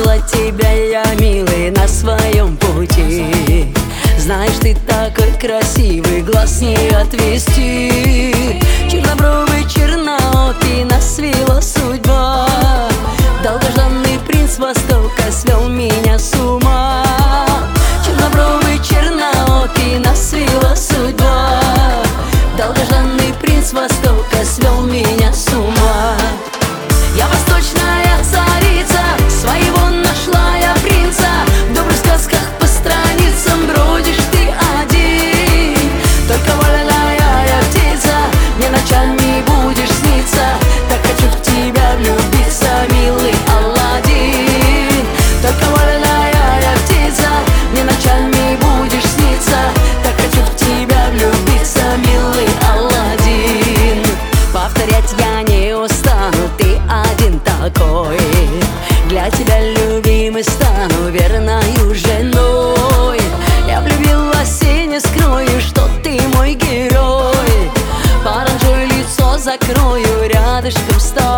встретила тебя я, милый, на своем пути. Знаешь, ты такой красивый, глаз не отвести. Чернобровый, черноокий, нас свела судьба. Долгожданный принц Востока свел меня с ума. Чернобровый, черноокий, нас свела судьба. Долгожданный принц Востока свел меня с ума. Я восточная царица, своего нашла я принца. В добрых сказках по страницам бродишь ты один. Только вольная птица, мне ночами будешь сниться. Так хочу в тебя влюбиться, милый Аладдин. Только вольная птица, мне ночами будешь сниться. Так хочу в тебя влюбиться, милый Аладдин. Повторять я не устану, ты один такой. Для тебя, любимый, стану верною женой. Я влюбилась и не скрою, что ты мой герой. Поранжуй лицо, закрою, рядышком с тобой.